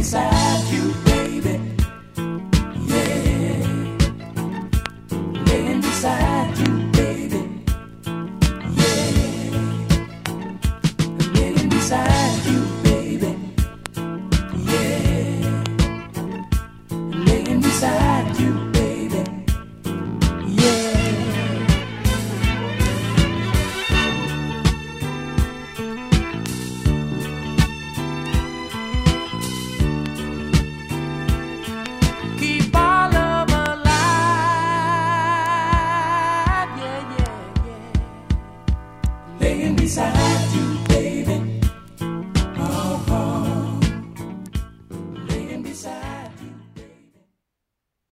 beside you, baby. Yeah, laying beside you, baby. Yeah, laying beside you, baby. Yeah, laying beside you, baby. Yeah. Keep our love alive, yeah, yeah, yeah. Laying beside you.